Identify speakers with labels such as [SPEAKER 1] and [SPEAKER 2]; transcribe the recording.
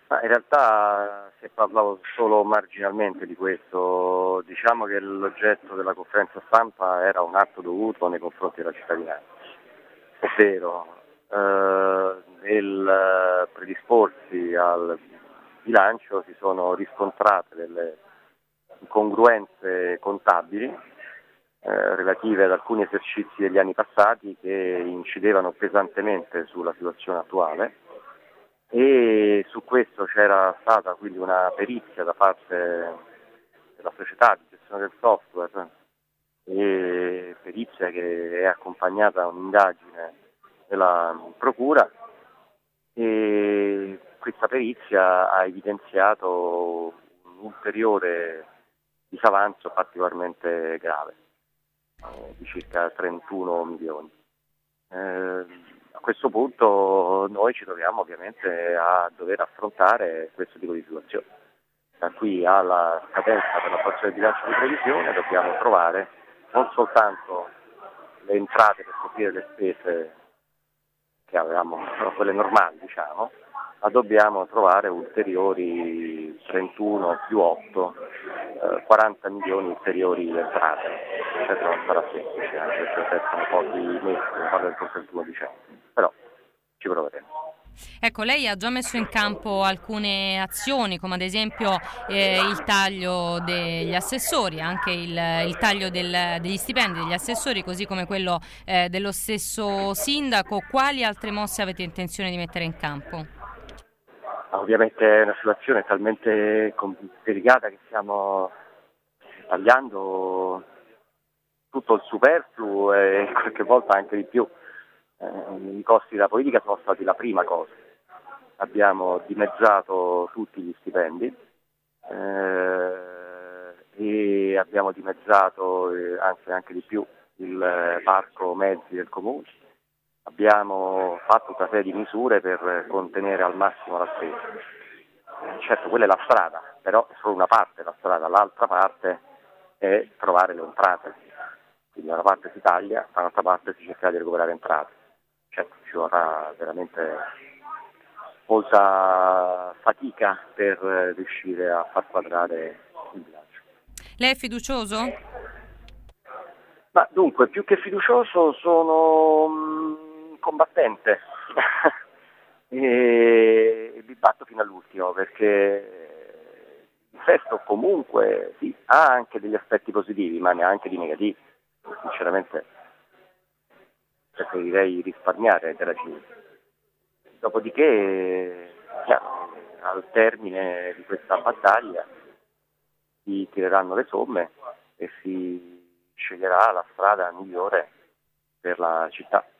[SPEAKER 1] Ma in realtà si è parlato solo marginalmente di questo, diciamo che l'oggetto della conferenza stampa era un atto dovuto nei confronti della cittadinanza, ovvero nel predisporsi al bilancio si sono riscontrate delle incongruenze contabili relative ad alcuni esercizi degli anni passati che incidevano pesantemente sulla situazione attuale e su questo c'era stata quindi una perizia da parte della società di gestione del software e perizia che è accompagnata da un'indagine della procura e questa perizia ha evidenziato un ulteriore disavanzo particolarmente grave di circa 31 milioni. A questo punto noi ci troviamo ovviamente a dover affrontare questo tipo di situazione. Da qui alla scadenza per l'approvazione del bilancio di previsione dobbiamo trovare non soltanto le entrate per coprire le spese che avevamo, quelle normali diciamo, ma dobbiamo trovare ulteriori 31 più 8, 40 milioni ulteriori di entrate. Certo non sarà semplice, anche perché restano pochi mesi, parlo del 31 dicembre, però ci proveremo.
[SPEAKER 2] Ecco, lei ha già messo in campo alcune azioni, come ad esempio il taglio degli assessori, anche il taglio degli stipendi degli assessori, così come quello dello stesso sindaco. Quali altre mosse avete intenzione di mettere in campo?
[SPEAKER 1] Ovviamente è una situazione talmente delicata che stiamo tagliando tutto il superfluo e qualche volta anche di più. I costi della politica sono stati la prima cosa. Abbiamo dimezzato tutti gli stipendi e abbiamo dimezzato, anzi anche di più, il parco mezzi del comune. Abbiamo fatto una serie di misure per contenere al massimo la spesa. Certo, quella è la strada, però è solo una parte della strada, l'altra parte è trovare le entrate. Quindi da una parte si taglia, dall'altra parte si cerca di recuperare entrate. Certo, ci vorrà veramente molta fatica per riuscire a far quadrare il bilancio.
[SPEAKER 2] Lei è fiducioso?
[SPEAKER 1] Ma dunque, più che fiducioso sono combattente e mi batto fino all'ultimo perché il testo comunque sì, ha anche degli aspetti positivi, ma neanche di negativi. Sinceramente preferirei risparmiare della Cina. Dopodiché, chiaro, al termine di questa battaglia si tireranno le somme e si sceglierà la strada migliore per la città.